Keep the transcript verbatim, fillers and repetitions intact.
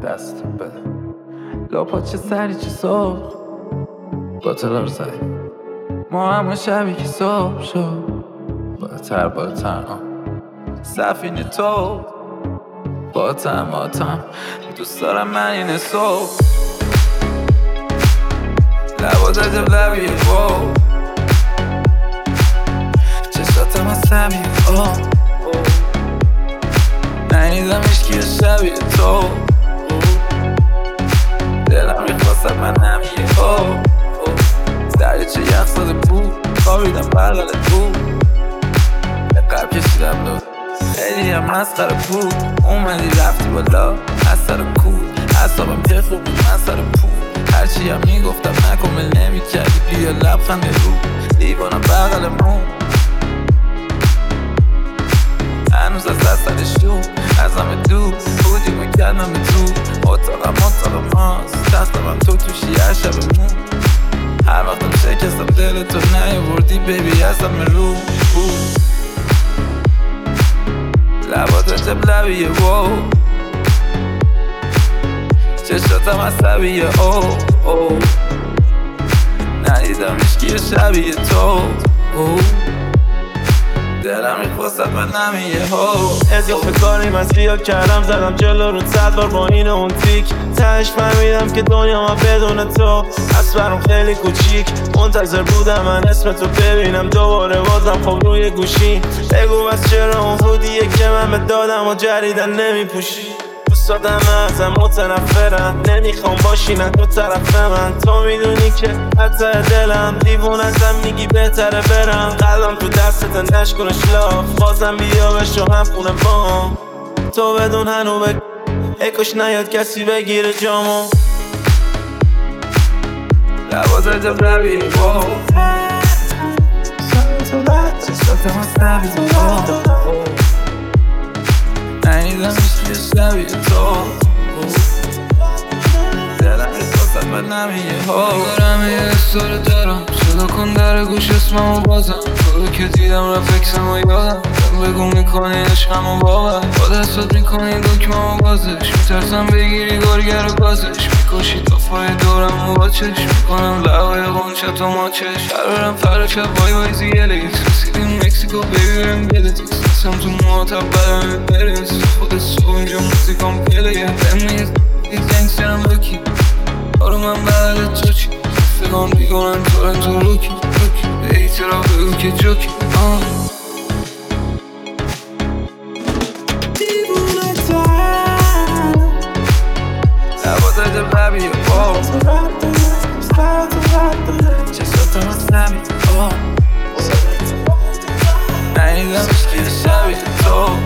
دست بده لاپا چه سری چه صبح باطلا رو زدی ما همه شبی که صبح شد بالاتر بالاتر سفینه تو باتم باتم دوست دارم من اینه صبح لبات عجب لبیه واو چشاتم از سمیه آه نهیدم اشکی شبیه تو دلم میخواست من نمیه آه دریچه یخ زده بود خوابیدم بغل بود به قلب کشیدم داد خیلی هم مسخره بود اومدی رفتی بالا از سر کود اصابم که خوب بود من سر پود هرچی هم میگفتم نکمل نمیکردی بیا لبخند رو دیوانم بغلمون هنوز از دستش دور از همه دور بودی میکردم به تو اتاقم اتاق ماست تختم تو توشی هر شبمون هر وقتم شکستم دل تو نیاوردی بیبی ازم رو بود لبات عجب لبیه واو چشاتم عصبیه اوه اوه ندیدم اشکی شبیه تو اوه دلم میخواست من نمیه هو اضافه کاری من زیاد کردم زدم جلو رو صد بار با این اون تیک تهش فهمیدم که دنیا ما بدون تو از برام خیلی کوچیک منتظر بودم من اسم تو ببینم دوباره بازم خب روی گوشی بگو بس چرا اون هودیه که من به دادم و جریدن نمیپوشی دوستادم ازم متنفرم نمیخوام باشی نه تو طرف من تو میدونی که حتی دلم دیوونتم میگی بهتره برم قلبم تو دستت نشکنش لاف بازم بیا بشو هم خونه بام تو بدون هنو بگ اکش نیاد کسی بگیره جامو لباز عجب لبیه واو چشاتم از نبیه نهیدم اشکی شبیه تو دلم میخواست من نمیه ها دارم یه استوره دارم صدا کن در گوش اسممو بازم تو که دیدم رفکسم و یادم بگو میکنی عشقمو باور با دستات میکنی دکممو بازش میترسم بگیری گرگر و گازش میکشی تافای دورم و با چش میکنم لبای قنچت و ماچش برارم فرا شب بای بای زیلیکس رسیدیم مکسیکو بیبی برم گلتیکس دستم تو معاتب بدم برس خود سو اینجا موزیکام پلیه بمیز دید گنگسترم بکی آرو من بعد تو چی فکرم بیگونن تو رن تو روکی روکی به ایترا بگو که جوکی آه لباز عجب لبیه واو چشاتم از نمیه آه نهیدم اشکی شبیه تو